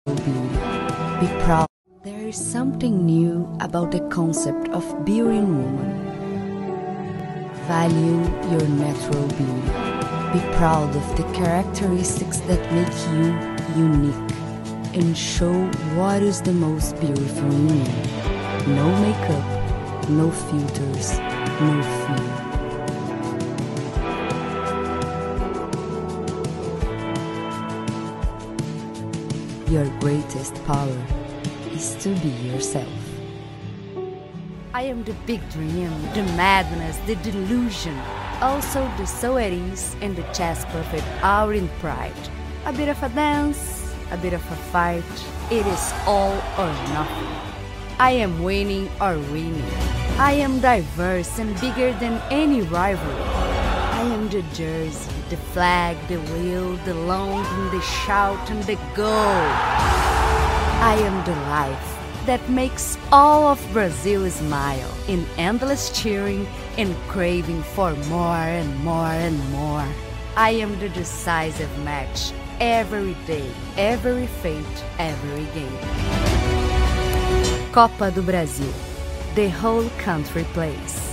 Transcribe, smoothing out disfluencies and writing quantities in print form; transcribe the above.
beauty. Be proud. There is something new about the concept of beauty in woman. Value your natural beauty. Be proud of the characteristics that make you unique and show what is the most beautiful in you. No makeup, no filters, no fear. Your greatest power is to be yourself. I am the big dream, the madness, the delusion, also the so at ease and the chest puffed out in pride. A bit of a dance, a bit of a fight, it is all or nothing. I am winning or winning. I am diverse and bigger than any rivalry. I am the jersey, the flag, the wheel, the long and the shout and the goal. I am the life that makes all of Brazil smile in endless cheering and craving for more and more and more. I am the decisive match every day, every fate, every game. Copa do Brasil. The whole country plays.